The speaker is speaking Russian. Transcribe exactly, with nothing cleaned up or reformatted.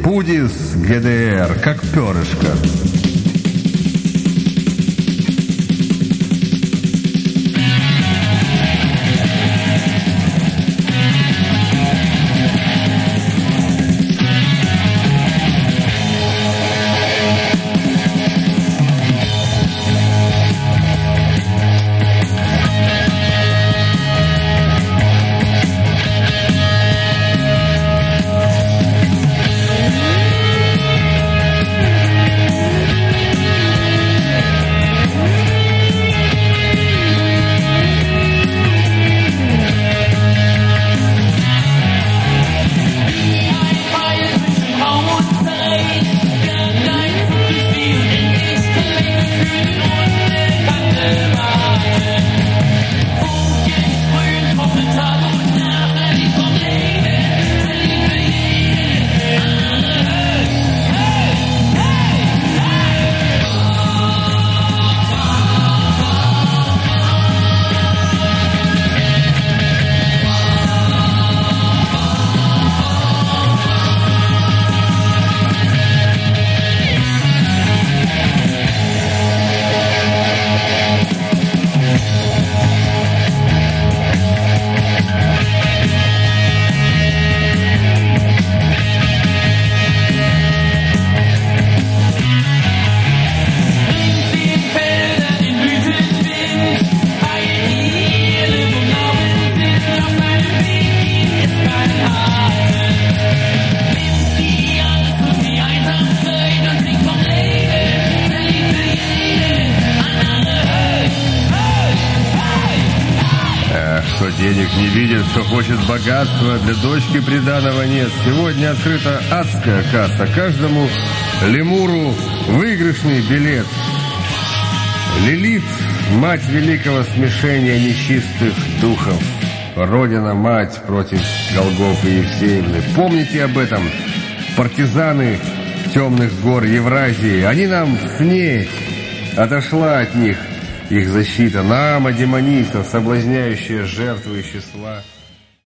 Пудис ГДР, как перышко. Денег не видит, кто хочет богатства, для дочки приданого нет. Сегодня открыта адская касса, каждому лемуру выигрышный билет. Лилит, мать великого смешения нечистых духов, Родина-мать против Голгофы Евсеевны. Помните об этом, партизаны темных гор Евразии. Они нам снеть, отошла от них их защита, нам, а демонистов, соблазняющая жертвы из числа